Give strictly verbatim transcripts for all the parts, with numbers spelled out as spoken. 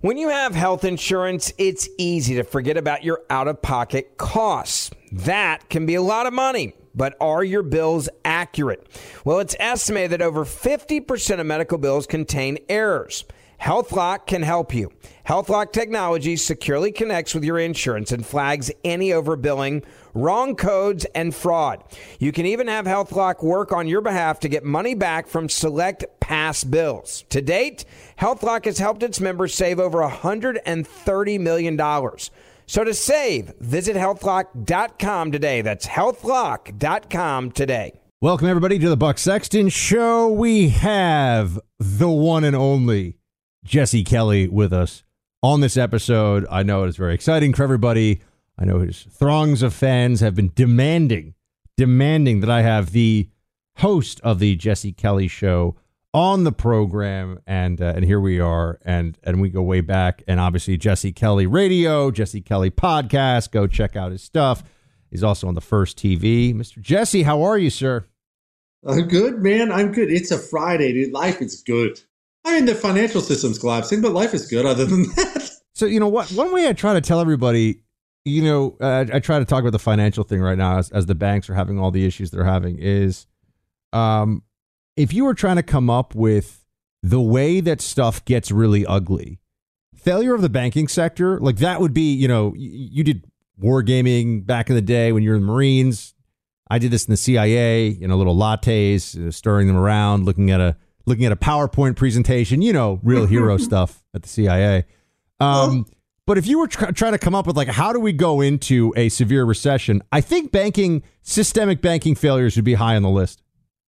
When you have health insurance, it's easy to forget about your out-of-pocket costs. That can be a lot of money, but are your bills accurate? Well, it's estimated that over fifty percent of medical bills contain errors. HealthLock can help you. HealthLock technology securely connects with your insurance and flags any overbilling, wrong codes, and fraud. You can even have HealthLock work on your behalf to get money back from select past bills. To date, HealthLock has helped its members save over one hundred thirty million dollars. So to save, visit health lock dot com today. That's health lock dot com today. Welcome, everybody, to the Buck Sexton Show. We have the one and only Jesse Kelly with us on this episode. I know it is very exciting for everybody. I know his throngs of fans have been demanding, demanding that I have the host of the Jesse Kelly Show on the program, and uh, and here we are, and and we go way back, and obviously Jesse Kelly Radio, Jesse Kelly Podcast. Go check out his stuff. He's also on the First T V. Mister Jesse, how are you, sir? I'm good, man. I'm good. It's a Friday, dude. Life is good. I mean, the financial system's collapsing, but life is good other than that. So, you know what? One way I try to tell everybody, you know, uh, I try to talk about the financial thing right now as, as the banks are having all the issues they're having is, um, if you were trying to come up with the way that stuff gets really ugly, failure of the banking sector, like that would be, you know, you, you did wargaming back in the day when you were in the Marines. I did this in the C I A, you know, little lattes, uh, stirring them around, looking at a looking at a PowerPoint presentation, you know, real hero stuff at the C I A. Um, but if you were tr- trying to come up with like, how do we go into a severe recession? I think banking, systemic banking failures would be high on the list.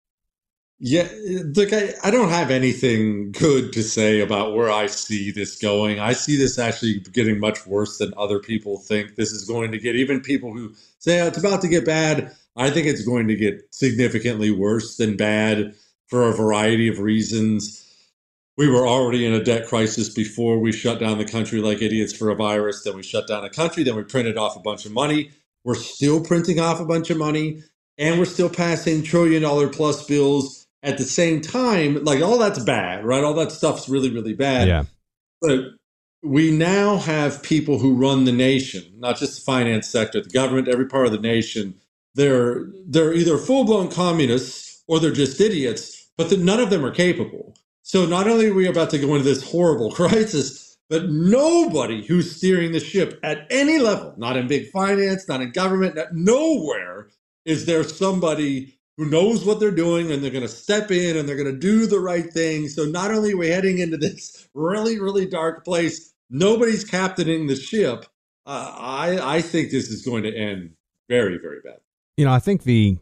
Yeah, look, I, I don't have anything good to say about where I see this going. I see this actually getting much worse than other people think this is going to get. Even people who say oh, it's about to get bad, I think it's going to get significantly worse than bad for a variety of reasons. We were already in a debt crisis before we shut down the country like idiots for a virus. Then we shut down a country. Then we printed off a bunch of money. We're still printing off a bunch of money. And we're still passing trillion dollar plus bills at the same time. Like all that's bad, right? All that stuff's really, really bad. Yeah. But we now have people who run the nation, not just the finance sector, the government, every part of the nation. They're, they're either full-blown communists or they're just idiots, but the, none of them are capable. So not only are we about to go into this horrible crisis, but nobody who's steering the ship at any level, not in big finance, not in government, not, nowhere is there somebody who knows what they're doing and they're going to step in and they're going to do the right thing. So not only are we heading into this really, really dark place, nobody's captaining the ship. Uh, I, I think this is going to end very, very bad. You know, I think the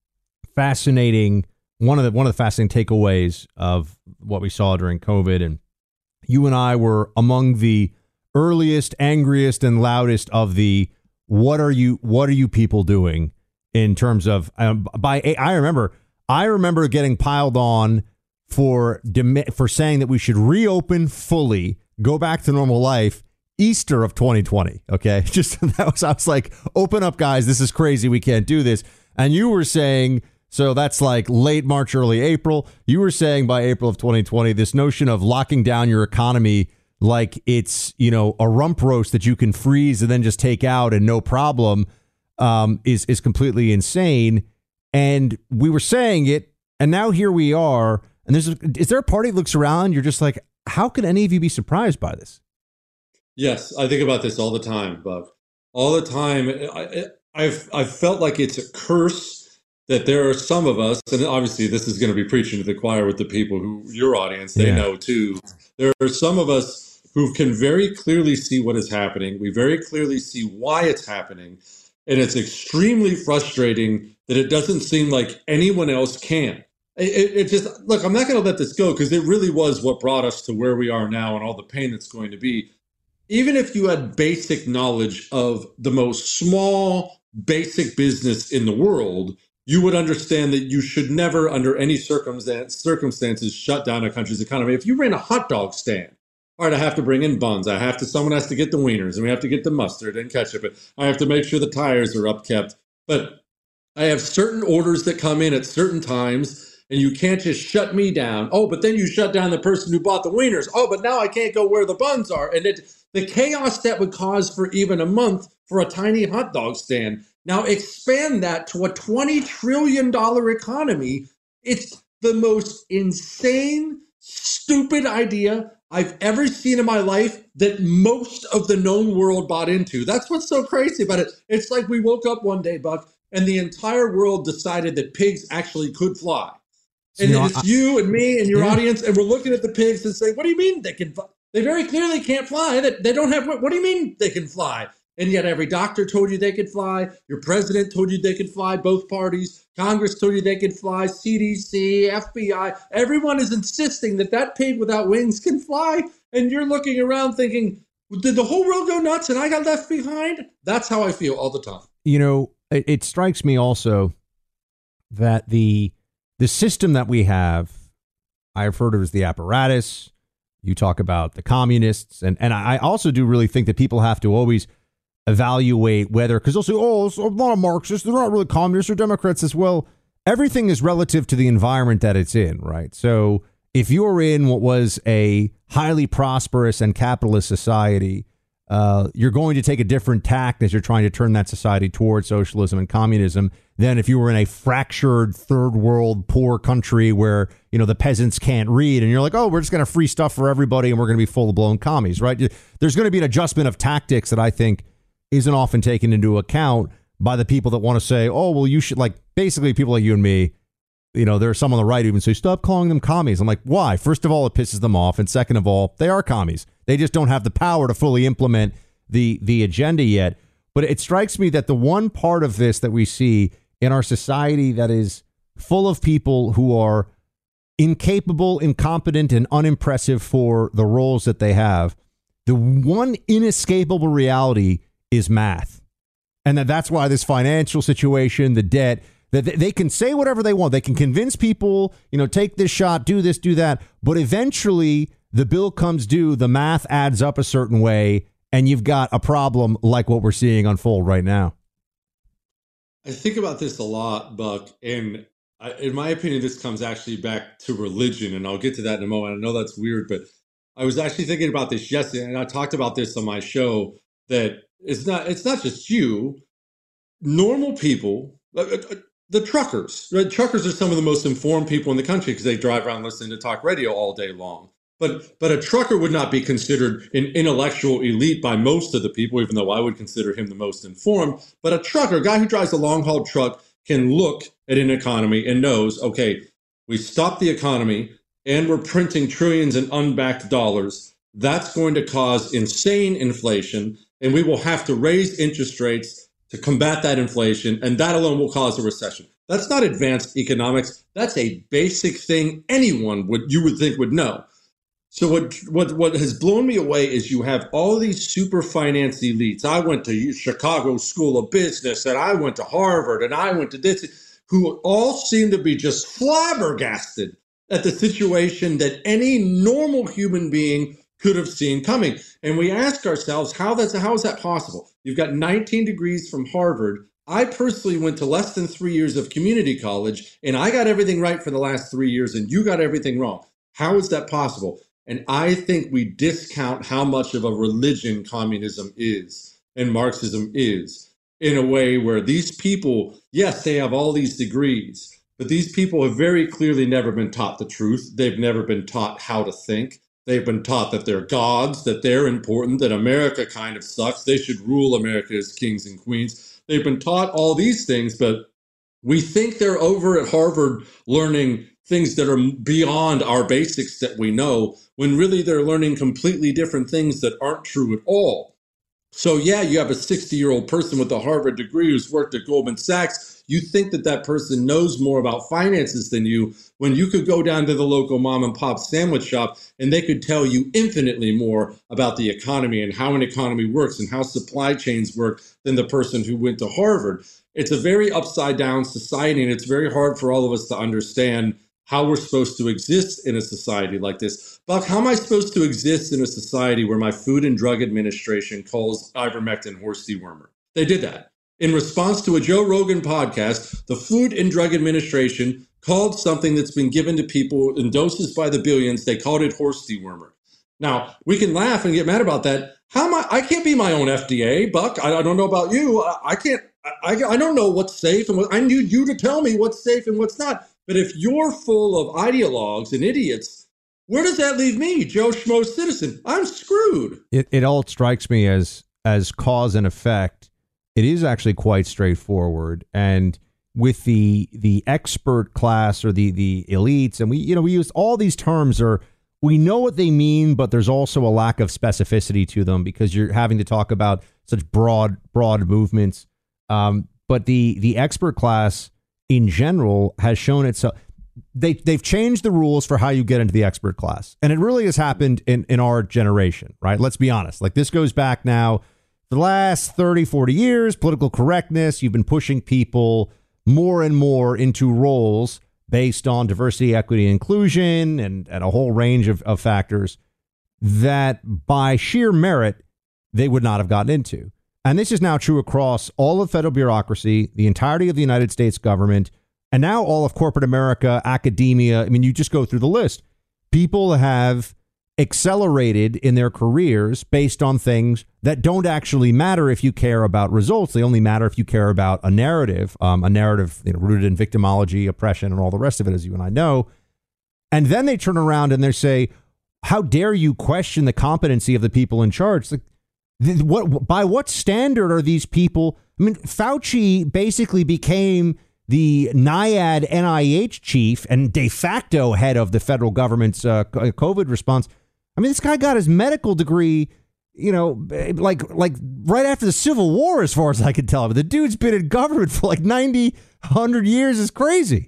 fascinating one of the one of the fascinating takeaways of what we saw during COVID, and you and I were among the earliest, angriest, and loudest of the what are you what are you people doing in terms of um, by I remember I remember getting piled on for for saying that we should reopen fully, go back to normal life Easter of twenty twenty. OK, just that was I was like, open up, guys. This is crazy. We can't do this. And you were saying, so that's like late March, early April. You were saying by April of twenty twenty, this notion of locking down your economy like it's, you know, a rump roast that you can freeze and then just take out and no problem um, is is completely insane. And we were saying it. And now here we are. And there's a, is there a party that looks around? You're just like, how could any of you be surprised by this? Yes, I think about this all the time, Buck. All the time. I, I've I've felt like it's a curse that there are some of us, and obviously this is going to be preaching to the choir with the people who, your audience, they yeah. know too. There are some of us who can very clearly see what is happening. We very clearly see why it's happening. And it's extremely frustrating that it doesn't seem like anyone else can. It, it just, look, I'm not going to let this go because it really was what brought us to where we are now and all the pain that's going to be. Even if you had basic knowledge of the most small, basic business in the world, you would understand that you should never, under any circumstance, circumstances, shut down a country's economy. If you ran a hot dog stand, all right, I have to bring in buns. I have to, someone has to get the wieners, and we have to get the mustard and ketchup. And I have to make sure the tires are upkept. But I have certain orders that come in at certain times, and you can't just shut me down. Oh, but then you shut down the person who bought the wieners. Oh, but now I can't go where the buns are. And it, the chaos that would cause for even a month for a tiny hot dog stand. Now expand that to a twenty trillion dollars economy. It's the most insane, stupid idea I've ever seen in my life that most of the known world bought into. That's what's so crazy about it. It's like we woke up one day, Buck, and the entire world decided that pigs actually could fly. And you know, it's I, you and me and your yeah. audience, and we're looking at the pigs and saying, what do you mean they can fly? They very clearly can't fly. They, they don't have, what do you mean they can fly? And yet every doctor told you they could fly. Your president told you they could fly, both parties. Congress told you they could fly. C D C, F B I. Everyone is insisting that that pig without wings can fly. And you're looking around thinking, did the whole world go nuts and I got left behind? That's how I feel all the time. You know, it, it strikes me also that the the system that we have, I refer to as the apparatus. You talk about the communists. And, and I also do really think that people have to always evaluate whether, because they'll say, oh, it's a lot of Marxists, they're not really communists or Democrats as well. Everything is relative to the environment that it's in, right? So if you're in what was a highly prosperous and capitalist society, uh, you're going to take a different tack as you're trying to turn that society towards socialism and communism than if you were in a fractured third world poor country where, you know, the peasants can't read and you're like, oh, we're just going to free stuff for everybody and we're going to be full blown commies, right? There's going to be an adjustment of tactics that I think isn't often taken into account by the people that want to say, oh, well, you should, like, basically people like you and me, you know, there's some on the right who even say, stop calling them commies. I'm like, why? First of all, it pisses them off. And second of all, they are commies. They just don't have the power to fully implement the the agenda yet. But it strikes me that the one part of this that we see in our society that is full of people who are incapable, incompetent, and unimpressive for the roles that they have, the one inescapable reality is math. And that that's why this financial situation, the debt, that they can say whatever they want. They can convince people, you know, take this shot, do this, do that. But eventually the bill comes due, the math adds up a certain way, and you've got a problem like what we're seeing unfold right now. I think about this a lot, Buck, and I, in my opinion, this comes actually back to religion, and I'll get to that in a moment. I know that's weird, but I was actually thinking about this yesterday, and I talked about this on my show, that it's not it's not just you, normal people, uh, the truckers. Right? Truckers are some of the most informed people in the country because they drive around listening to talk radio all day long. But but a trucker would not be considered an intellectual elite by most of the people, even though I would consider him the most informed. But a trucker, a guy who drives a long-haul truck, can look at an economy and knows, okay, we stopped the economy and we're printing trillions in unbacked dollars. That's going to cause insane inflation, and we will have to raise interest rates to combat that inflation, and that alone will cause a recession. That's not advanced economics. That's a basic thing anyone would you would think would know. So what what what has blown me away is you have all these super finance elites. I went to Chicago School of Business, and I went to Harvard, and I went to this, who all seem to be just flabbergasted at the situation that any normal human being could have seen coming. And we ask ourselves, how that's how is that possible? You've got nineteen degrees from Harvard. I personally went to less than three years of community college, and I got everything right for the last three years, and you got everything wrong. How is that possible? And I think we discount how much of a religion communism is and Marxism is, in a way where these people, yes, they have all these degrees, but these people have very clearly never been taught the truth. They've never been taught how to think. They've been taught that they're gods, that they're important, that America kind of sucks. They should rule America as kings and queens. They've been taught all these things, but we think they're over at Harvard learning things that are beyond our basics that we know, when really they're learning completely different things that aren't true at all. So yeah, you have a sixty-year-old person with a Harvard degree who's worked at Goldman Sachs. You think that that person knows more about finances than you, when you could go down to the local mom and pop sandwich shop and they could tell you infinitely more about the economy and how an economy works and how supply chains work than the person who went to Harvard. It's a very upside down society, and it's very hard for all of us to understand how we're supposed to exist in a society like this. Buck, how am I supposed to exist in a society where my Food and Drug Administration calls ivermectin horse dewormer? They did that. In response to a Joe Rogan podcast, the Food and Drug Administration called something that's been given to people in doses by the billions. They called it horse dewormer. Now, we can laugh and get mad about that. How am I? I can't be my own F D A, Buck. I, I don't know about you. I, I can't. I, I don't know what's safe and what. I need you to tell me what's safe and what's not. But if you're full of ideologues and idiots, where does that leave me, Joe Schmo citizen? I'm screwed. It, it all strikes me as as cause and effect. It is actually quite straightforward, and with the the expert class or the the elites, and we you know we use all these terms are. We know what they mean, but there's also a lack of specificity to them because you're having to talk about such broad, broad movements. Um, but the the expert class in general has shown itself. They they've changed the rules for how you get into the expert class, and it really has happened in in our generation, right? Let's be honest. Like this goes back now for the last thirty, forty years. Political correctness. You've been pushing people more and more into roles based on diversity, equity, inclusion, and, and a whole range of, of factors that by sheer merit, they would not have gotten into. And this is now true across all of federal bureaucracy, the entirety of the United States government, and now all of corporate America, academia. I mean, you just go through the list. People have accelerated in their careers based on things that don't actually matter if you care about results. They only matter if you care about a narrative, um, a narrative you know, rooted in victimology, oppression, and all the rest of it, as you and I know. And then they turn around and they say, how dare you question the competency of the people in charge? Like, th- what, by what standard are these people? I mean, Fauci basically became the NIAID N I H chief and de facto head of the federal government's uh, COVID response. I mean, this guy got his medical degree, you know, like like right after the Civil War, as far as I can tell. But the dude's been in government for like ninety, one hundred years. Is crazy.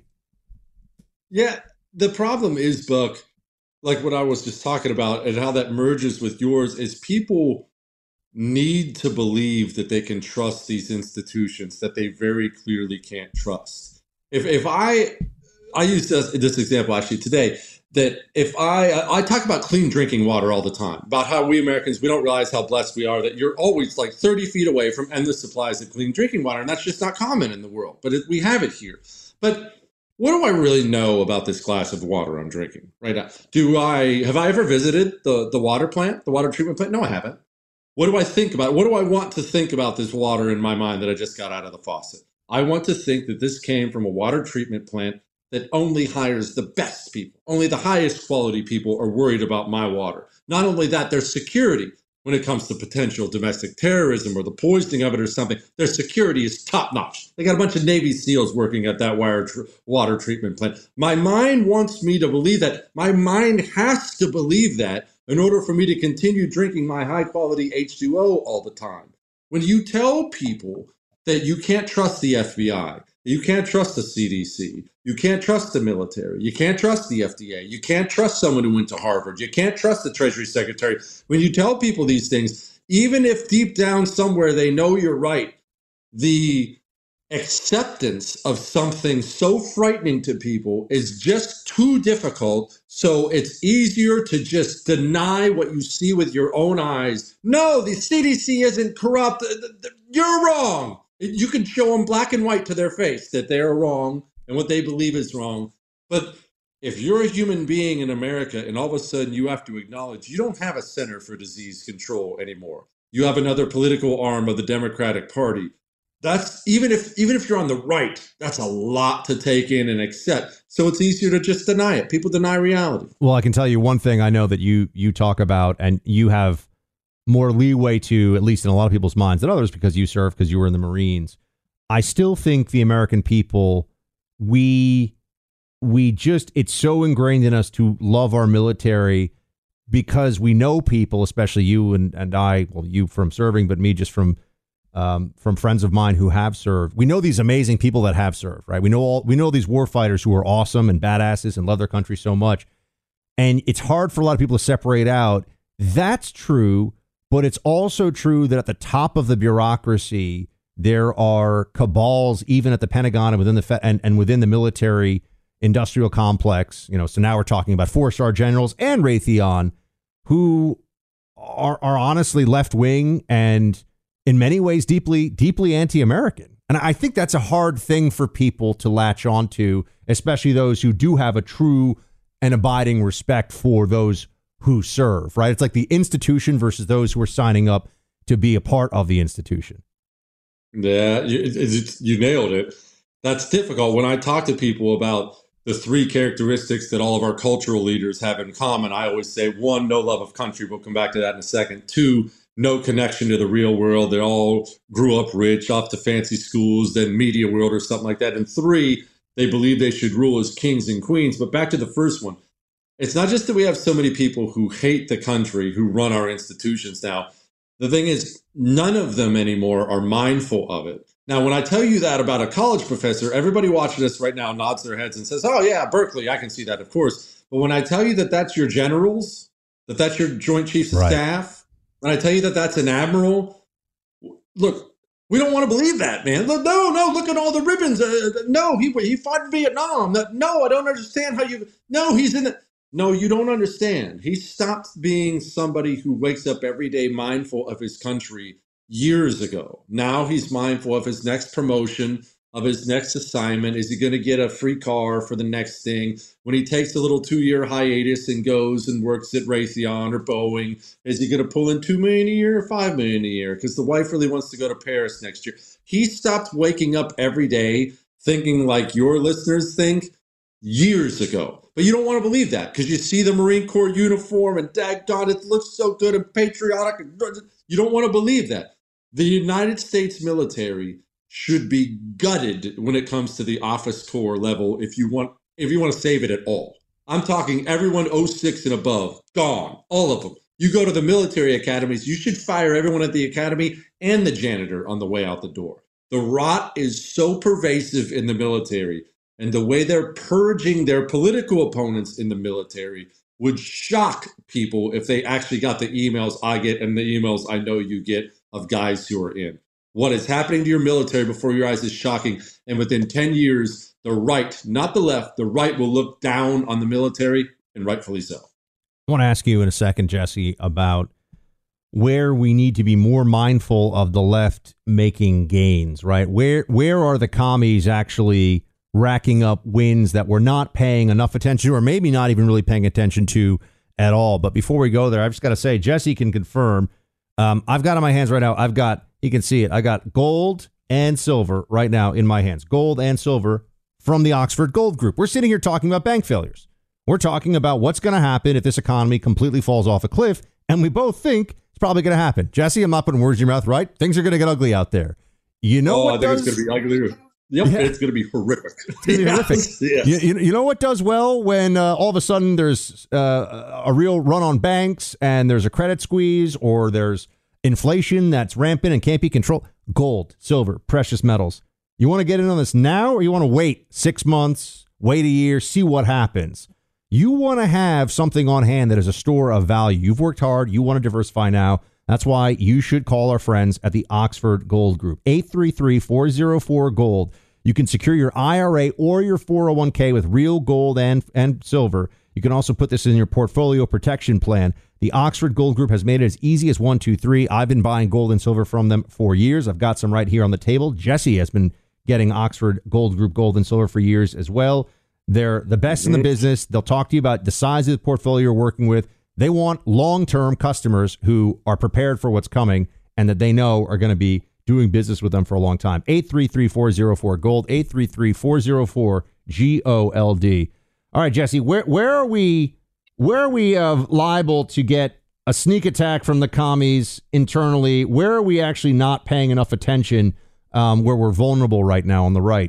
Yeah, the problem is, Buck, like what I was just talking about and how that merges with yours is people need to believe that they can trust these institutions that they very clearly can't trust. If if I, I use this, this example actually today, that if I, I talk about clean drinking water all the time, about how we Americans, we don't realize how blessed we are, that you're always like thirty feet away from endless supplies of clean drinking water. And that's just not common in the world, but it, we have it here. But what do I really know about this glass of water I'm drinking right now? Do I, have I ever visited the, the water plant, the water treatment plant? No, I haven't. What do I think about? What do I want to think about this water in my mind that I just got out of the faucet? I want to think that this came from a water treatment plant that only hires the best people. Only the highest quality people are worried about my water. Not only that, their security when it comes to potential domestic terrorism or the poisoning of it or something, their security is top notch. They got a bunch of Navy SEALs working at that wire tr- water treatment plant. My mind wants me to believe that. My mind has to believe that in order for me to continue drinking my high quality H two O all the time. When you tell people that you can't trust the F B I, you can't trust the C D C, you can't trust the military, you can't trust the F D A, you can't trust someone who went to Harvard, you can't trust the Treasury Secretary. When you tell people these things, even if deep down somewhere they know you're right, the acceptance of something so frightening to people is just too difficult. So it's easier to just deny what you see with your own eyes. No, the C D C isn't corrupt. You're wrong. You can show them black and white to their face that they're wrong and what they believe is wrong. But if you're a human being in America and all of a sudden you have to acknowledge you don't have a Center for Disease Control anymore, you have another political arm of the Democratic Party. That's even if even if you're on the right, that's a lot to take in and accept. So it's easier to just deny it. People deny reality. Well, I can tell you one thing I know that you you talk about, and you have more leeway to, at least in a lot of people's minds than others, because you served, because you were in the Marines. I still think the American people, we we just, it's so ingrained in us to love our military because we know people, especially you and, and I, well, you from serving, but me just from um, from friends of mine who have served. We know these amazing people that have served, right? We know all we know these war fighters who are awesome and badasses and love their country so much. And it's hard for a lot of people to separate out. That's true. But it's also true that at the top of the bureaucracy, there are cabals, even at the Pentagon and within the Fe- and, and within the military industrial complex. You know, so now we're talking about four-star generals and Raytheon, who are are honestly left wing and in many ways deeply deeply anti-American. And I think that's a hard thing for people to latch onto, especially those who do have a true and abiding respect for those who serve, right? It's like the institution versus those who are signing up to be a part of the institution. Yeah, you, it, you nailed it. That's difficult. When I talk to people about the three characteristics that all of our cultural leaders have in common, I always say, one, no love of country. We'll come back to that in a second. Two, no connection to the real world. They all grew up rich, off to fancy schools, then media world or something like that. And three, they believe they should rule as kings and queens. But back to the first one, it's not just that we have so many people who hate the country who run our institutions now. The thing is, none of them anymore are mindful of it. Now, when I tell you that about a college professor, everybody watching us right now nods their heads and says, oh, yeah, Berkeley, I can see that, of course. But when I tell you that that's your generals, that that's your Joint Chiefs of Right. Staff, when I tell you that that's an admiral, look, we don't want to believe that, man. Look, no, no, look at all the ribbons. Uh, no, he he fought in Vietnam. No, I don't understand how you, no, he's in the, no, you don't understand. He stopped being somebody who wakes up every day mindful of his country years ago. Now he's mindful of his next promotion, of his next assignment. Is he going to get a free car for the next thing? When he takes a little two-year hiatus and goes and works at Raytheon or Boeing, is he going to pull in two million dollars a year or five million dollars a year? Because the wife really wants to go to Paris next year. He stopped waking up every day thinking like your listeners think years ago. But you don't want to believe that because you see the Marine Corps uniform and daggone, it looks so good and patriotic. You don't want to believe that. The United States military should be gutted when it comes to the office corps level if you want if you want to save it at all. I'm talking everyone oh six and above, gone, all of them. You go to the military academies, you should fire everyone at the academy and the janitor on the way out the door. The rot is so pervasive in the military, and the way they're purging their political opponents in the military would shock people if they actually got the emails I get and the emails I know you get of guys who are in. What is happening to your military before your eyes is shocking. And within ten years, the right, not the left, the right will look down on the military, and rightfully so. I want to ask you in a second, Jesse, about where we need to be more mindful of the left making gains, right? Where where are the commies actually racking up wins that we're not paying enough attention to, or maybe not even really paying attention to at all? But before we go there, I've just got to say, Jesse can confirm, um, I've got in my hands right now, I've got, you can see it, I got gold and silver right now in my hands, gold and silver from the Oxford Gold Group. We're sitting here talking about bank failures. We're talking about what's going to happen if this economy completely falls off a cliff, and we both think it's probably going to happen. Jesse, I'm not putting words in your mouth, right? Things are going to get ugly out there. You know oh, what I think does? it's going to be ugly. Yep, yeah. It's going to be horrific. It's going to be horrific. Yes. You, you, you know what does well when uh, all of a sudden there's uh, a real run on banks and there's a credit squeeze or there's inflation that's rampant and can't be controlled? Gold, silver, precious metals. You want to get in on this now, or you want to wait six months, wait a year, see what happens? You want to have something on hand that is a store of value. You've worked hard. You want to diversify now. That's why you should call our friends at the Oxford Gold Group. eight three three, four oh four, GOLD. You can secure your I R A or your four oh one k with real gold and, and silver. You can also put this in your portfolio protection plan. The Oxford Gold Group has made it as easy as one, two, three. I've been buying gold and silver from them for years. I've got some right here on the table. Jesse has been getting Oxford Gold Group gold and silver for years as well. They're the best in the business. They'll talk to you about the size of the portfolio you're working with. They want long-term customers who are prepared for what's coming and that they know are going to be doing business with them for a long time. eight three three, four oh four, GOLD, eight three three, four oh four, G O L D. All right, Jesse, where where are we where are we uh, liable to get a sneak attack from the commies internally? Where are we actually not paying enough attention um, where we're vulnerable right now on the right?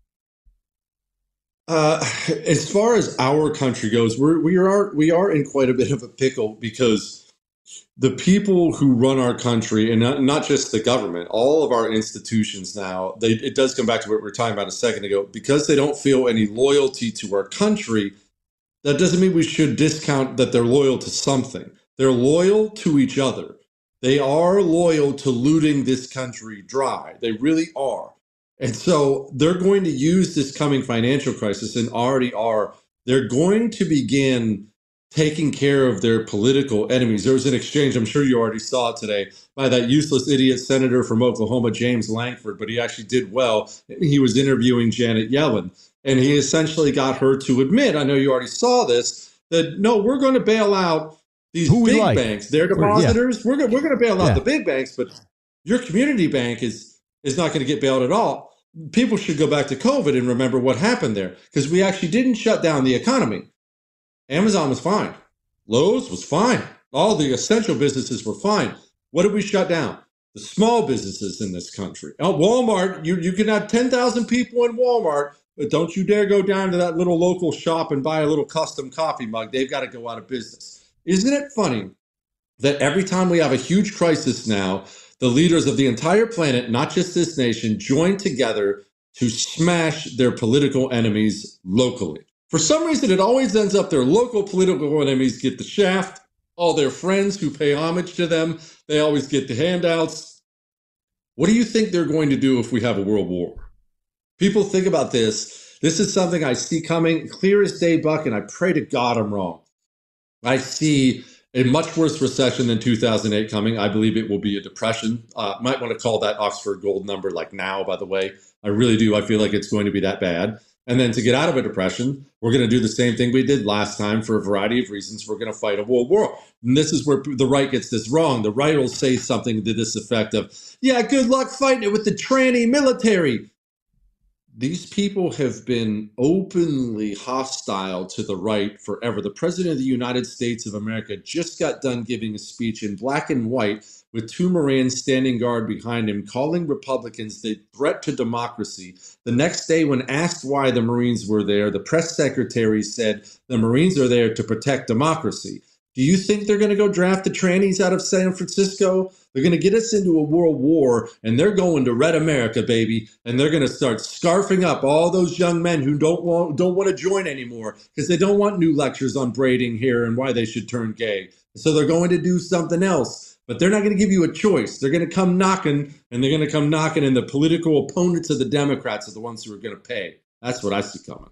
Uh, as far as our country goes, we're, we are we are in quite a bit of a pickle because the people who run our country, and not, not just the government, all of our institutions now, they, it does come back to what we were talking about a second ago, because they don't feel any loyalty to our country. That doesn't mean we should discount that they're loyal to something. They're loyal to each other. They are loyal to looting this country dry. They really are. And so they're going to use this coming financial crisis, and already are. They're going to begin taking care of their political enemies. There was an exchange, I'm sure you already saw it today, by that useless idiot senator from Oklahoma, James Lankford, but he actually did well. He was interviewing Janet Yellen, and he essentially got her to admit, I know you already saw this, that no, we're going to bail out these Who big like. banks, their depositors. Yeah. We're going we're going to bail out yeah. the big banks, but your community bank is is not going to get bailed at all. People should go back to COVID and remember what happened there, because we actually didn't shut down the economy. Amazon was fine. Lowe's was fine. All the essential businesses were fine. What did we shut down? The small businesses in this country. Oh, Walmart, you, you can have ten thousand people in Walmart, but don't you dare go down to that little local shop and buy a little custom coffee mug. They've got to go out of business. Isn't it funny that every time we have a huge crisis now, the leaders of the entire planet, not just this nation, join together to smash their political enemies locally? For some reason, it always ends up their local political enemies get the shaft. All their friends who pay homage to them, they always get the handouts. What do you think they're going to do if we have a world war? People think about this. This is something I see coming clear as day, Buck, and I pray to God I'm wrong. I see a much worse recession than two thousand eight coming. I believe it will be a depression. Uh, might want to call that Oxford Gold number like now, by the way. I really do. I feel like it's going to be that bad. And then to get out of a depression, we're going to do the same thing we did last time for a variety of reasons. We're going to fight a world war. And this is where the right gets this wrong. The right will say something to this effect of, yeah, good luck fighting it with the tranny military. These people have been openly hostile to the right forever. The President of the United States of America just got done giving a speech in black and white with two Marines standing guard behind him, calling Republicans the threat to democracy. The next day, when asked why the Marines were there, the press secretary said the Marines are there to protect democracy. Do you think they're going to go draft the trannies out of San Francisco? They're going to get us into a world war, and they're going to Red America, baby, and they're going to start scarfing up all those young men who don't want don't want to join anymore because they don't want new lectures on braiding hair and why they should turn gay. So they're going to do something else, but they're not going to give you a choice. They're going to come knocking, and they're going to come knocking, and the political opponents of the Democrats are the ones who are going to pay. That's what I see coming.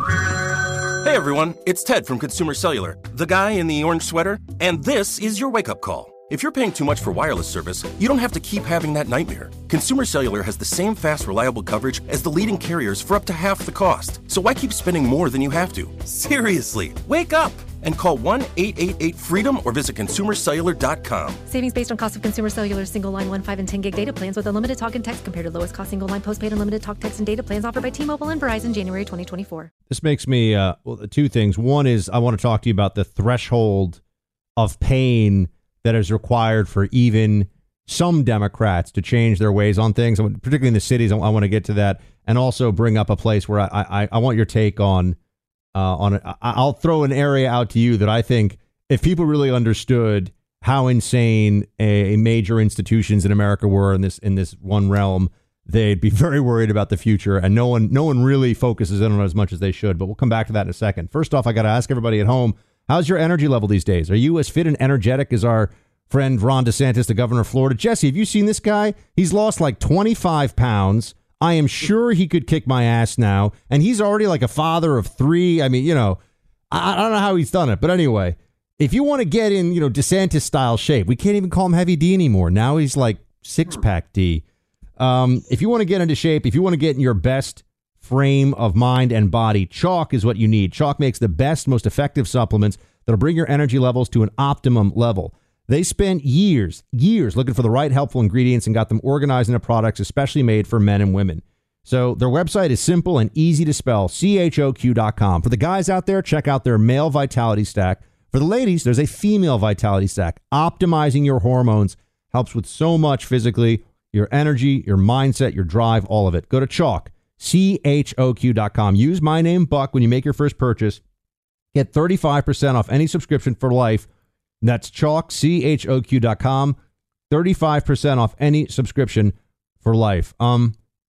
Hey everyone, it's Ted from Consumer Cellular, the guy in the orange sweater, and this is your wake-up call. If you're paying too much for wireless service, you don't have to keep having that nightmare. Consumer Cellular has the same fast, reliable coverage as the leading carriers for up to half the cost. So why keep spending more than you have to? Seriously, wake up and call one eight eight eight freedom or visit consumer cellular dot com. Savings based on cost of Consumer Cellular single line one, five, and ten gig data plans with unlimited talk and text compared to lowest cost single line postpaid unlimited talk, text, and data plans offered by T-Mobile and Verizon January twenty twenty-four. This makes me, uh, well, two things. One is I want to talk to you about the threshold of pain that is required for even some Democrats to change their ways on things, particularly in the cities. I, I want to get to that, and also bring up a place where I, I, I want your take on. Uh, on it. I'll throw an area out to you that I think if people really understood how insane a, a major institutions in America were in this in this one realm, they'd be very worried about the future, and no one no one really focuses in on it as much as they should. But we'll come back to that in a second. First off, I got to ask everybody at home, how's your energy level these days? Are you as fit and energetic as our friend Ron DeSantis, the governor of Florida? Jesse, have you seen this guy? He's lost like twenty-five pounds. I am sure he could kick my ass now. And he's already like a father of three. I mean, you know, I, I don't know how he's done it. But anyway, if you want to get in, you know, DeSantis style shape, we can't even call him Heavy D anymore. Now he's like six pack D. Um, if you want to get into shape, if you want to get in your best frame of mind and body, Chalk is what you need. Chalk makes the best, most effective supplements that'll bring your energy levels to an optimum level. They spent years, years looking for the right helpful ingredients and got them organized into products especially made for men and women. So their website is simple and easy to spell, C H O Q dot com. For the guys out there, check out their male vitality stack. For the ladies, there's a female vitality stack. Optimizing your hormones helps with so much physically, your energy, your mindset, your drive, all of it. Go to Chalk, C H O Q dot com. Use my name, Buck, when you make your first purchase. Get thirty-five percent off any subscription for life. That's Chalk, C H O Q dot com. thirty-five percent off any subscription for life. Um,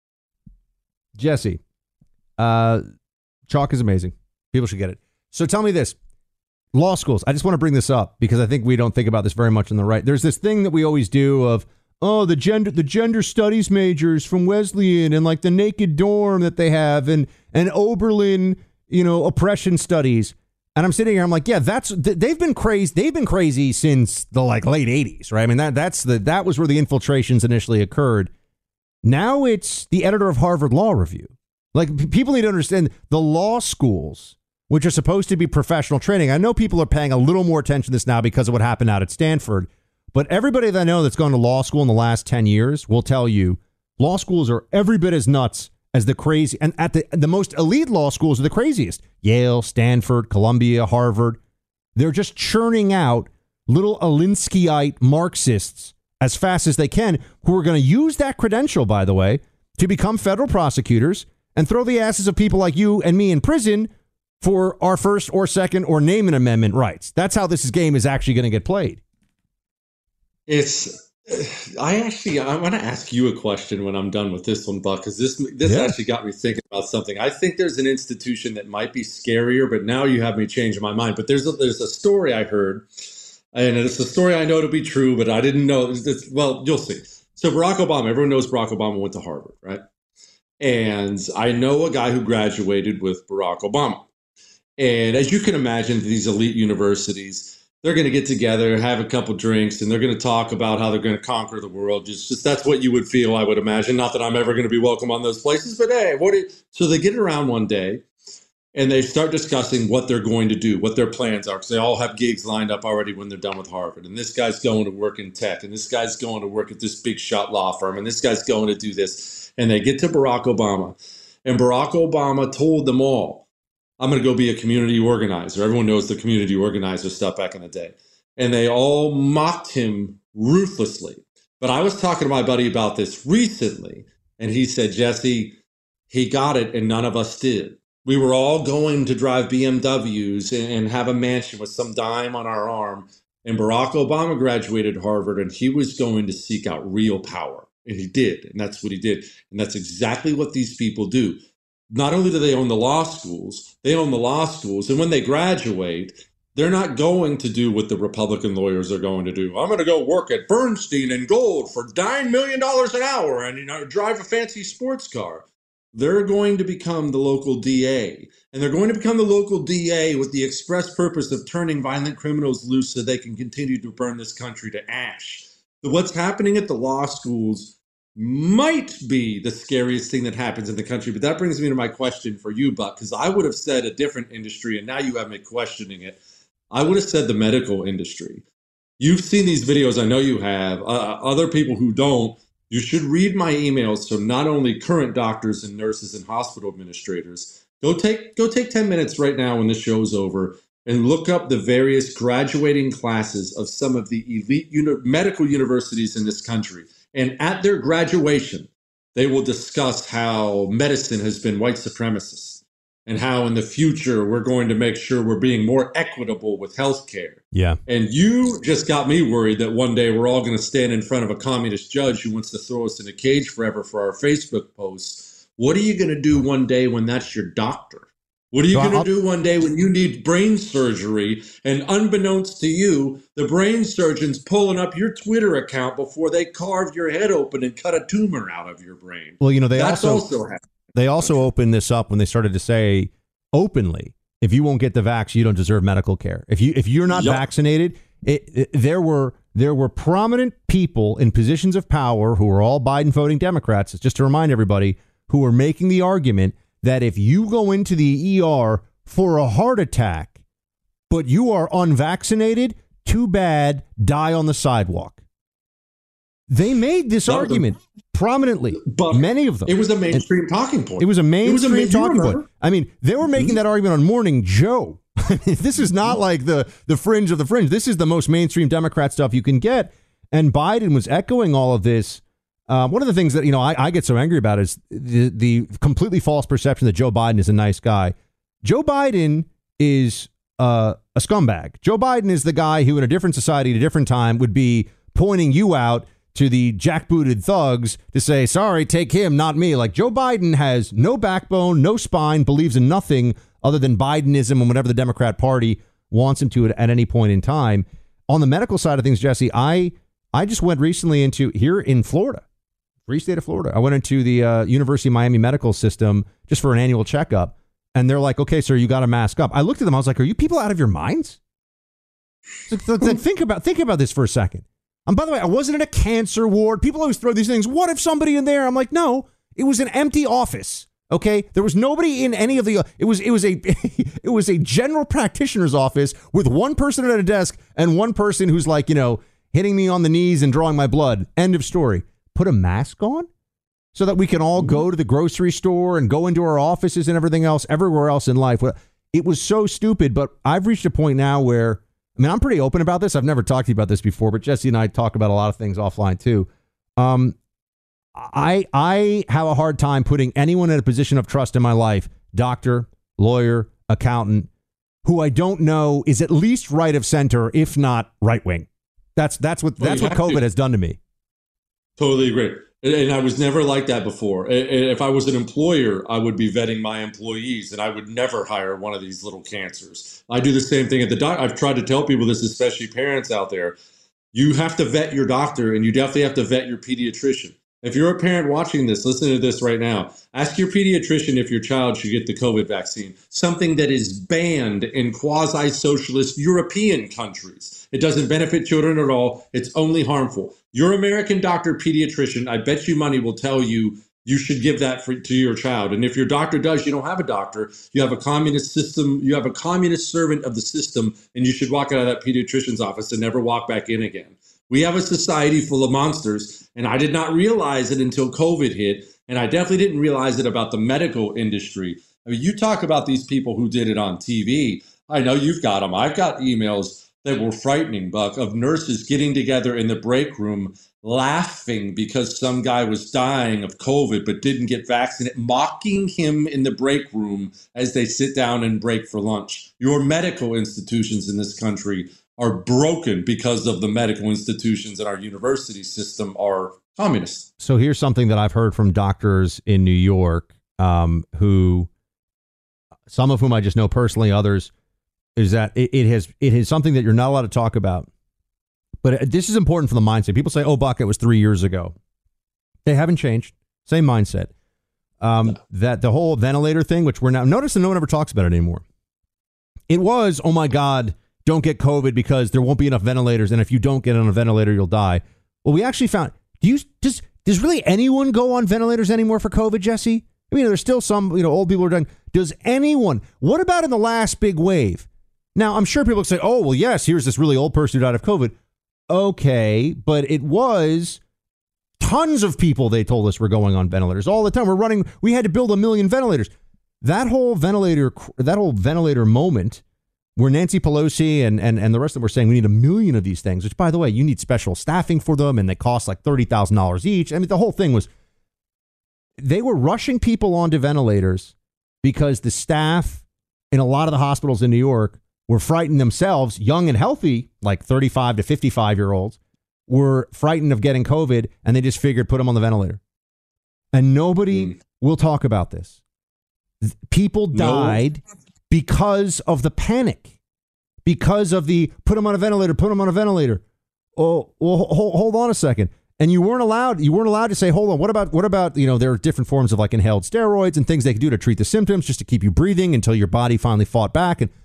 Jesse, uh, Chalk is amazing. People should get it. So tell me this. Law schools. I just want to bring this up because I think we don't think about this very much on the right. There's this thing that we always do of, oh, the gender the gender studies majors from Wesleyan and like the naked dorm that they have and, and Oberlin, you know, oppression studies. And I'm sitting here, I'm like, yeah, that's they've been crazy. They've been crazy since the like late eighties, right? I mean, that that's the that was where the infiltrations initially occurred. Now it's the editor of Harvard Law Review. Like, p- people need to understand the law schools, which are supposed to be professional training. I know people are paying a little more attention to this now because of what happened out at Stanford. But everybody that I know that's gone to law school in the last ten years will tell you law schools are every bit as nuts as the crazy, and at the the most elite law schools are the craziest. Yale, Stanford, Columbia, Harvard. They're just churning out little Alinskyite Marxists as fast as they can, who are going to use that credential, by the way, to become federal prosecutors and throw the asses of people like you and me in prison for our First or Second or Name an Amendment rights. That's how this game is actually going to get played. It's. I actually, I want to ask you a question when I'm done with this one, Buck, because this this Yeah. actually got me thinking about something. I think there's an institution that might be scarier, but now you have me change my mind. But there's a, there's a story I heard, and it's a story I know to be true, but I didn't know. It's, it's, well, you'll see. So Barack Obama, everyone knows Barack Obama went to Harvard, right? And I know a guy who graduated with Barack Obama. And as you can imagine, these elite universities, they're going to get together, have a couple drinks, and they're going to talk about how they're going to conquer the world. Just, just that's what you would feel, I would imagine. Not that I'm ever going to be welcome on those places, but hey, what? Do you, so they get around one day, and they start discussing what they're going to do, what their plans are, because they all have gigs lined up already when they're done with Harvard. And this guy's going to work in tech, and this guy's going to work at this big shot law firm, and this guy's going to do this. And they get to Barack Obama, and Barack Obama told them all, I'm going to go be a community organizer. Everyone knows the community organizer stuff back in the day. And they all mocked him ruthlessly. But I was talking to my buddy about this recently, and he said, Jesse, he got it, and none of us did. We were all going to drive B M Ws and have a mansion with some dime on our arm. And Barack Obama graduated Harvard, and he was going to seek out real power. And he did, and that's what he did. And that's exactly what these people do. Not only do they own the law schools, they own the law schools. And when they graduate, they're not going to do what the Republican lawyers are going to do. I'm going to go work at Bernstein and Gold for nine million dollars an hour and, you know, drive a fancy sports car. They're going to become the local D A. And they're going to become the local D A with the express purpose of turning violent criminals loose so they can continue to burn this country to ash. But what's happening at the law schools might be the scariest thing that happens in the country. But that brings me to my question for you, Buck, because I would have said a different industry, and now you have me questioning it. I would have said the medical industry. You've seen these videos. I know you have. Uh, other people who don't, you should read my emails. So not only current doctors and nurses and hospital administrators, go take go take ten minutes right now when this show's over and look up the various graduating classes of some of the elite uni- medical universities in this country. And at their graduation, they will discuss how medicine has been white supremacist and how in the future we're going to make sure we're being more equitable with healthcare. Yeah. And you just got me worried that one day we're all going to stand in front of a communist judge who wants to throw us in a cage forever for our Facebook posts. What are you going to do one day when that's your doctor? What are you So going to do one day when you need brain surgery and unbeknownst to you, the brain surgeon's pulling up your Twitter account before they carve your head open and cut a tumor out of your brain? Well, you know, they That's also, also happening. they also opened this up when they started to say openly, if you won't get the vax, you don't deserve medical care. If you if you're not Yep. vaccinated, it, it, there were there were prominent people in positions of power who were all Biden voting Democrats. Just to remind everybody, who were making the argument that if you go into the E R for a heart attack, but you are unvaccinated, too bad, die on the sidewalk. They made this That was a- argument prominently, But many of them. It was a mainstream talking point. It was a mainstream ma- you talking remember? point. I mean, they were making that argument on Morning Joe. This is not like the, the fringe of the fringe. This is the most mainstream Democrat stuff you can get. And Biden was echoing all of this. Uh, one of the things that, you know, I, I get so angry about is the, the completely false perception that Joe Biden is a nice guy. Joe Biden is uh, a scumbag. Joe Biden is the guy who in a different society at a different time would be pointing you out to the jackbooted thugs to say, sorry, take him, not me. Like, Joe Biden has no backbone, no spine, believes in nothing other than Bidenism and whatever the Democrat Party wants him to at, at any point in time. On the medical side of things, Jesse, I I just went recently into here in Florida, free state of Florida. I went into the uh, University of Miami medical system just for an annual checkup. And they're like, okay, sir, you got to mask up. I looked at them. I was like, are you people out of your minds? So, so think about think about this for a second. And by the way, I wasn't in a cancer ward. People always throw these things. What if somebody in there? I'm like, no, it was an empty office. OK, there was nobody in any of the it was it was a it was a general practitioner's office with one person at a desk and one person who's like, you know, hitting me on the knees and drawing my blood. End of story. Put a mask on so that we can all go to the grocery store and go into our offices and everything else, everywhere else in life. It was so stupid. But I've reached a point now where, I mean, I'm pretty open about this. I've never talked to you about this before, but Jesse and I talk about a lot of things offline, too. Um, I I have a hard time putting anyone in a position of trust in my life, doctor, lawyer, accountant, who I don't know is at least right of center, if not right wing. That's that's what that's what COVID has done to me. Totally agree. And I was never like that before. If I was an employer, I would be vetting my employees, and I would never hire one of these little cancers. I do the same thing at the doc. I've tried to tell people this, especially parents out there. You have to vet your doctor, and you definitely have to vet your pediatrician. If you're a parent watching this, listen to this right now. Ask your pediatrician if your child should get the COVID vaccine, something that is banned in quasi-socialist European countries. It doesn't benefit children at all. It's only harmful. Your American doctor pediatrician, I bet you money, will tell you you should give that for, to your child. And if your doctor does, you don't have a doctor. You have a communist system. You have a communist servant of the system, and you should walk out of that pediatrician's office and never walk back in again. We have a society full of monsters, and I did not realize it until COVID hit, and I definitely didn't realize it about the medical industry. I mean, you talk about these people who did it on T V. I know you've got them. I've got emails that were frightening, Buck, of nurses getting together in the break room laughing because some guy was dying of COVID but didn't get vaccinated, mocking him in the break room as they sit down and break for lunch. Your medical institutions in this country are broken because of the medical institutions in our university system are communist. So here's something that I've heard from doctors in New York, um, who, some of whom I just know personally, others, is that it, it has it is something that you're not allowed to talk about. But this is important for the mindset. People say, oh, Buck, it was three years ago. They haven't changed. Same mindset. Um, no. That the whole ventilator thing, which we're now, notice that no one ever talks about it anymore. It was, oh, my God, don't get COVID because there won't be enough ventilators. And if you don't get on a ventilator, you'll die. Well, we actually found, do you, does, does really anyone go on ventilators anymore for COVID, Jesse? I mean, there's still some, you know, old people are dying. Does anyone, what about in the last big wave? Now, I'm sure people say, oh, well, yes, here's this really old person who died of COVID. Okay, but it was tons of people, they told us, were going on ventilators all the time. We're running, we had to build a million ventilators. That whole ventilator, that whole ventilator moment where Nancy Pelosi and, and, and the rest of them were saying we need a million of these things, which, by the way, you need special staffing for them and they cost like thirty thousand dollars each. I mean, the whole thing was, they were rushing people onto ventilators because the staff in a lot of the hospitals in New York were frightened themselves, young and healthy, like thirty-five to fifty-five year olds, were frightened of getting COVID, and they just figured put them on the ventilator. And nobody mm. will talk about this. People died no. because of the panic, because of the put them on a ventilator, put them on a ventilator. Oh, well, hold, hold on a second. And you weren't allowed, you weren't allowed to say, hold on, what about, what about, you know, there are different forms of like inhaled steroids and things they could do to treat the symptoms just to keep you breathing until your body finally fought back. And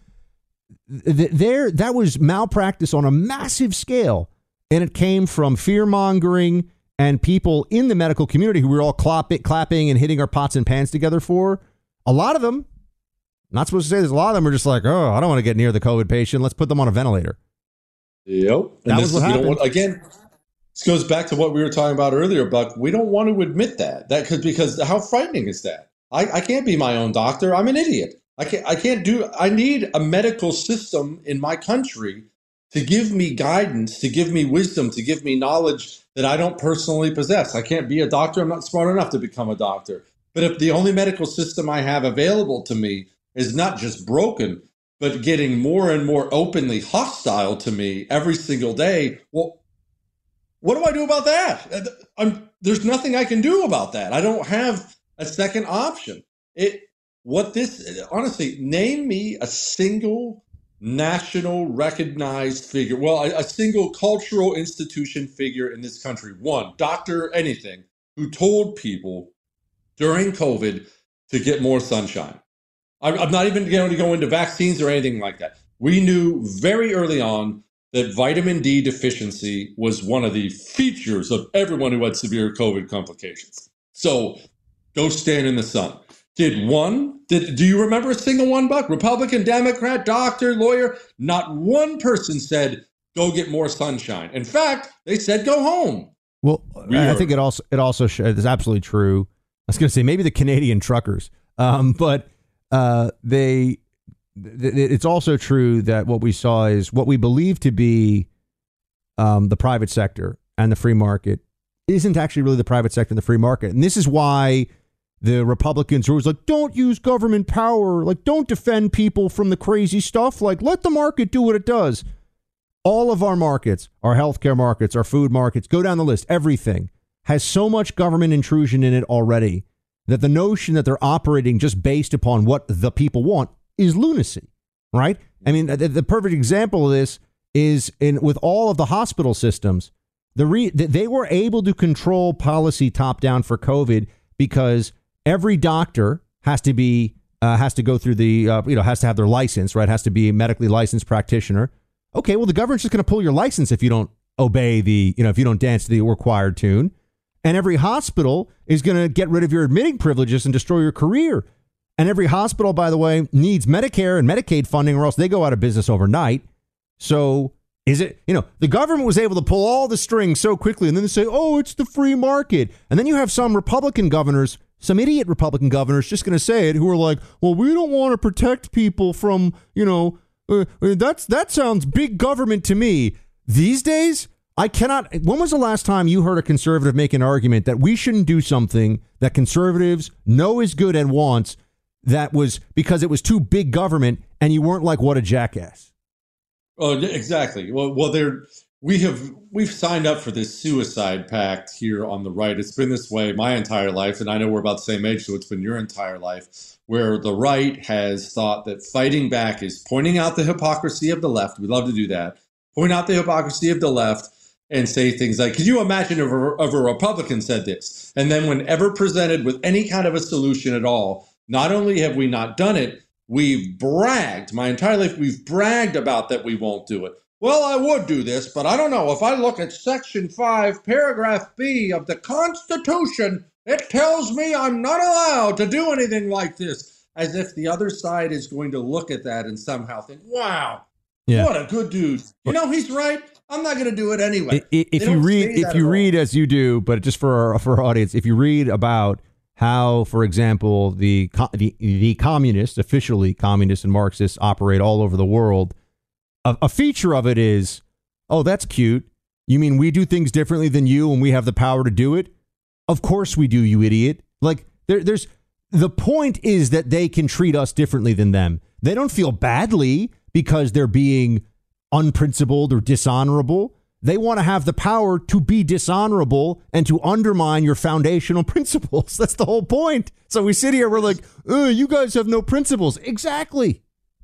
there, that was malpractice on a massive scale, and it came from fear mongering and people in the medical community who were all clapping, clapping and hitting our pots and pans together for. A lot of them, not supposed to say this, a lot of them are just like, oh, I don't want to get near the COVID patient. Let's put them on a ventilator. Yep, that and was this, what happened. Want, again, this goes back to what we were talking about earlier, Buck. We don't want to admit that. That could because how frightening is that? I, I can't be my own doctor. I'm an idiot. I can't, I can't do, I need a medical system in my country to give me guidance, to give me wisdom, to give me knowledge that I don't personally possess. I can't be a doctor. I'm not smart enough to become a doctor. But if the only medical system I have available to me is not just broken, but getting more and more openly hostile to me every single day, well, what do I do about that? I'm, there's nothing I can do about that. I don't have a second option. It, What this, honestly, name me a single national recognized figure, well, a, a single cultural institution figure in this country, one, doctor, anything, who told people during COVID to get more sunshine. I'm, I'm not even going to go into vaccines or anything like that. We knew very early on that vitamin D deficiency was one of the features of everyone who had severe COVID complications. So go stand in the sun. Did one, did, do you remember a single one, Buck? Republican, Democrat, doctor, lawyer? Not one person said, go get more sunshine. In fact, they said, go home. Well, we I are. think it also, it also sh- is absolutely true. I was going to say maybe the Canadian truckers, um, but uh, they, th- it's also true that what we saw is what we believe to be um, the private sector and the free market isn't actually really the private sector and the free market. And this is why the Republicans are always like, don't use government power. Like, don't defend people from the crazy stuff. Like, let the market do what it does. All of our markets, our healthcare markets, our food markets, go down the list. Everything has so much government intrusion in it already that the notion that they're operating just based upon what the people want is lunacy, right? I mean, the, the perfect example of this is in with all of the hospital systems. The re, they were able to control policy top down for COVID because every doctor has to be uh, has to go through the uh, you know has to have their license, right? Has to be a medically licensed practitioner. Okay, well, the government's just going to pull your license if you don't obey the you know if you don't dance to the required tune, and every hospital is going to get rid of your admitting privileges and destroy your career. And every hospital, by the way, needs Medicare and Medicaid funding, or else they go out of business overnight. So. Is it, you know, the government was able to pull all the strings so quickly and then they say, oh, it's the free market. And then you have some Republican governors, some idiot Republican governors just going to say it who are like, well, we don't want to protect people from, you know, uh, that's that sounds big government to me. These days, I cannot. When was the last time you heard a conservative make an argument that we shouldn't do something that conservatives know is good and wants that was because it was too big government and you weren't like, what a jackass? Oh, exactly. Well, well, there we have we've signed up for this suicide pact here on the right. It's been this way my entire life, and I know we're about the same age, so it's been your entire life, where the right has thought that fighting back is pointing out the hypocrisy of the left. We love to do that. Point out the hypocrisy of the left and say things like, could you imagine if a, if a Republican said this? And then whenever presented with any kind of a solution at all, not only have we not done it, we've bragged, my entire life, we've bragged about that we won't do it. Well, I would do this, but I don't know. If I look at Section five, Paragraph B of the Constitution, it tells me I'm not allowed to do anything like this. As if the other side is going to look at that and somehow think, wow, yeah. What a good dude. You know, he's right. I'm not going to do it anyway. If, if you read, if you read as you do, but just for our, for our audience, if you read about how, for example, the, the the communists, officially communists and Marxists, operate all over the world. A, a feature of it is, oh, that's cute. You mean we do things differently than you and we have the power to do it? Of course we do, you idiot. Like, there, there's the point is that they can treat us differently than them. They don't feel badly because they're being unprincipled or dishonorable. They want to have the power to be dishonorable and to undermine your foundational principles. That's the whole point. So we sit here, we're like, oh, you guys have no principles. Exactly.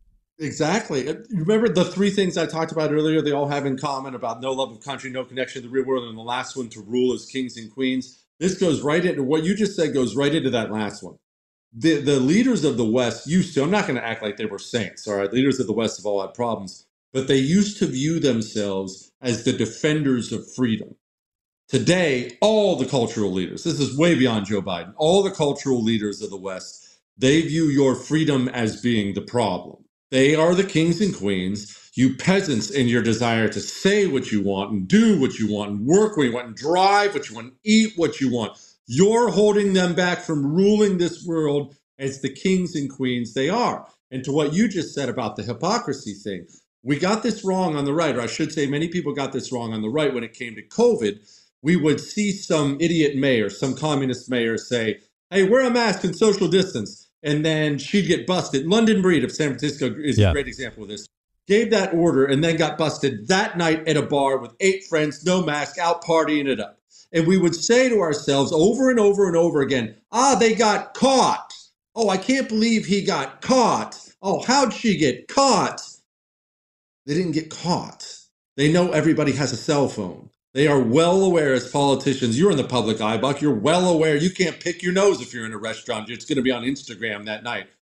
Exactly. Remember the three things I talked about earlier, they all have in common about no love of country, no connection to the real world, and the last one, to rule as kings and queens. This goes right into what you just said, goes right into that last one. The, the leaders of the West used to, I'm not going to act like they were saints, all right? Leaders of the West have all had problems, but they used to view themselves as the defenders of freedom. Today, all the cultural leaders, this is way beyond Joe Biden, all the cultural leaders of the West, they view your freedom as being the problem. They are the kings and queens, you peasants in your desire to say what you want and do what you want and work what you want and drive what you want and eat what you want. You're holding them back from ruling this world as the kings and queens they are. And to what you just said about the hypocrisy thing, we got this wrong on the right, or I should say many people got this wrong on the right when it came to COVID. We would see some idiot mayor, some communist mayor say, hey, wear a mask and social distance. And then she'd get busted. London Breed of San Francisco is yeah. a great example of this. Gave that order and then got busted that night at a bar with eight friends, no mask, out partying it up. And we would say to ourselves over and over and over again, ah, they got caught. Oh, I can't believe he got caught. Oh, how'd she get caught? They didn't get caught. They know everybody has a cell phone. They are well aware as politicians. You're in the public eye, Buck. You're well aware. You can't pick your nose if you're in a restaurant. It's going to be on Instagram that night.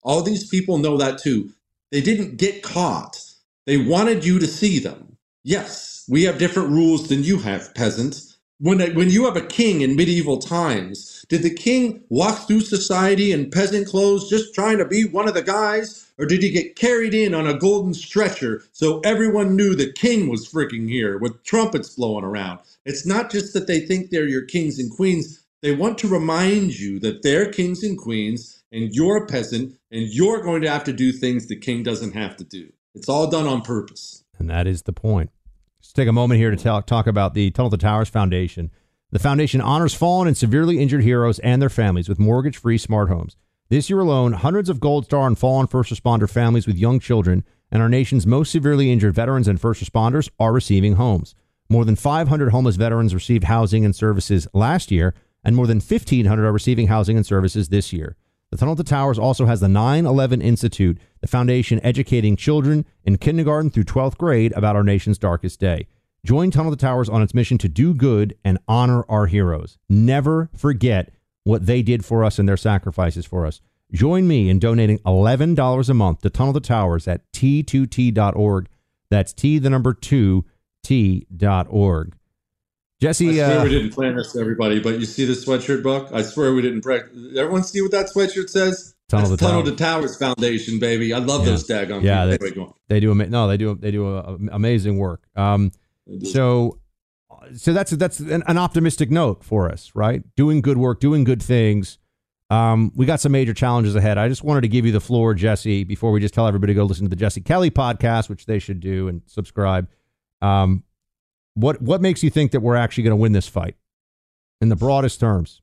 All these people know that too. They didn't get caught. They wanted you to see them. Yes, we have different rules than you have, peasant. When, when you have a king in medieval times, did the king walk through society in peasant clothes just trying to be one of the guys? Or did he get carried in on a golden stretcher so everyone knew the king was freaking here with trumpets blowing around? It's not just that they think they're your kings and queens. They want to remind you that they're kings and queens and you're a peasant and you're going to have to do things the king doesn't have to do. It's all done on purpose. And that is the point. Let's take a moment here to talk, talk about the Tunnel to Towers Foundation. The foundation honors fallen and severely injured heroes and their families with mortgage-free smart homes. This year alone, hundreds of Gold Star and fallen first responder families with young children and our nation's most severely injured veterans and first responders are receiving homes. More than five hundred homeless veterans received housing and services last year, and more than fifteen hundred are receiving housing and services this year. The Tunnel to Towers also has the nine eleven Institute, the foundation educating children in kindergarten through twelfth grade about our nation's darkest day. Join Tunnel to Towers on its mission to do good and honor our heroes. Never forget what they did for us and their sacrifices for us. Join me in donating eleven dollars a month to Tunnel to Towers at T two T dot org. That's T, the number two, T dot org. Jesse, I swear uh, we didn't plan this, everybody, but you see the sweatshirt, Buck? I swear we didn't. Pre- Everyone see what that sweatshirt says? Tunnel That's to Tunnel Towers. to Towers Foundation, baby. I love Yeah. those daggone Yeah, people. they, Anyway, they do. Ama- no, they do. They do a, a- amazing work. Um, so, so that's that's an, an optimistic note for us, right? Doing good work, doing good things. Um, we got some major challenges ahead. I just wanted to give you the floor, Jesse, before we just tell everybody to go listen to the Jesse Kelly podcast, which they should do and subscribe. Um, what what makes you think that we're actually going to win this fight in the broadest terms?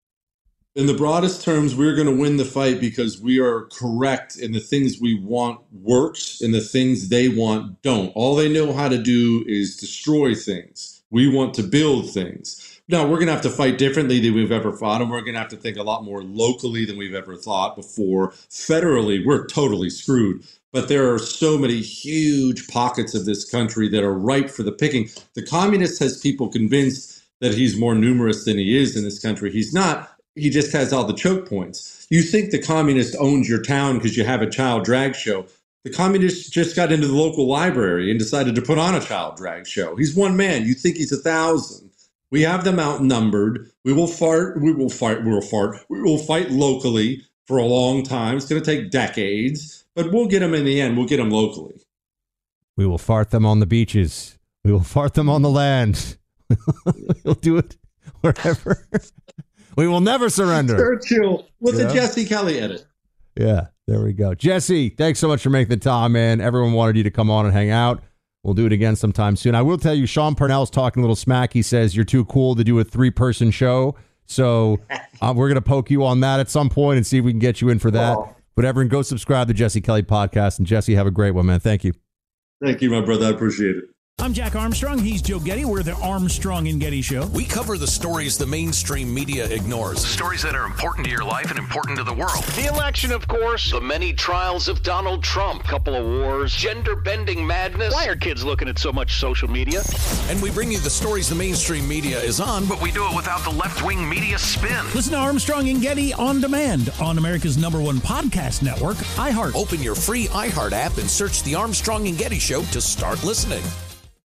In the broadest terms, we're going to win the fight because we are correct in the things we want works and the things they want don't. All they know how to do is destroy things. We want to build things. Now, we're going to have to fight differently than we've ever fought, and we're going to have to think a lot more locally than we've ever thought before. Federally, we're totally screwed. But there are so many huge pockets of this country that are ripe for the picking. The communist has people convinced that he's more numerous than he is in this country. He's not. He just has all the choke points. You think the communist owns your town because you have a child drag show. The communist just got into the local library and decided to put on a child drag show. He's one man. You think he's a thousand. We have them outnumbered. We will fart. We will fight. We will fart. We will fight locally for a long time. It's going to take decades, but we'll get them in the end. We'll get them locally. We will fart them on the beaches. We will fart them on the land. We'll do it wherever. We will never surrender. Churchill with Yeah. the Jesse Kelly edit. Yeah, there we go. Jesse, thanks so much for making the time, man. Everyone wanted you to come on and hang out. We'll do it again sometime soon. I will tell you, Sean Parnell's talking a little smack. He says you're too cool to do a three-person show. So uh, we're going to poke you on that at some point and see if we can get you in for that. Oh. But everyone, go subscribe to Jesse Kelly Podcast. And Jesse, have a great one, man. Thank you. Thank you, my brother. I appreciate it. I'm Jack Armstrong. He's Joe Getty. We're the Armstrong and Getty Show. We cover the stories the mainstream media ignores. Stories that are important to your life and important to the world. The election, of course. The many trials of Donald Trump. Couple of wars. Gender-bending madness. Why are kids looking at so much social media? And we bring you the stories the mainstream media is on, but we do it without the left-wing media spin. Listen to Armstrong and Getty on demand on America's number one podcast network, iHeart. Open your free iHeart app and search the Armstrong and Getty Show to start listening.